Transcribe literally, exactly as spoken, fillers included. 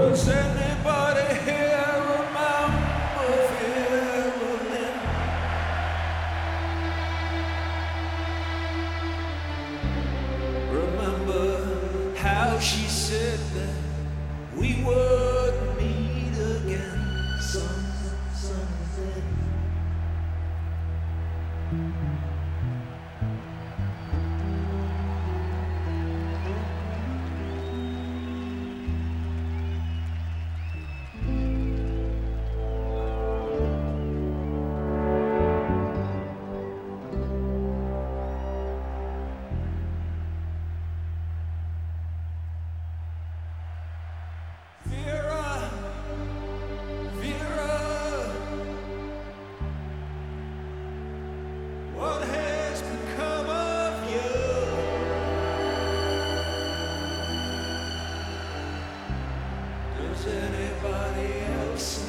Does anybody here remember feeling? Remember how she said that we would meet again some someday. Vera, Vera, what has become of you? Does anybody else